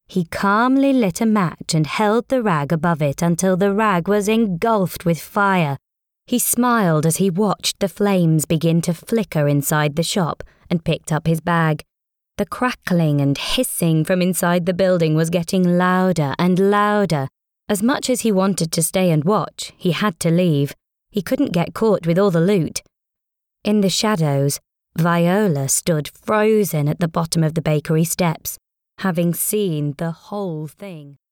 He calmly lit a match and held the rag above it until the rag was engulfed with fire. He smiled as he watched the flames begin to flicker inside the shop and picked up his bag. The crackling and hissing from inside the building was getting louder and louder. As much as he wanted to stay and watch, he had to leave. He couldn't get caught with all the loot. In the shadows, Viola stood frozen at the bottom of the bakery steps, having seen the whole thing.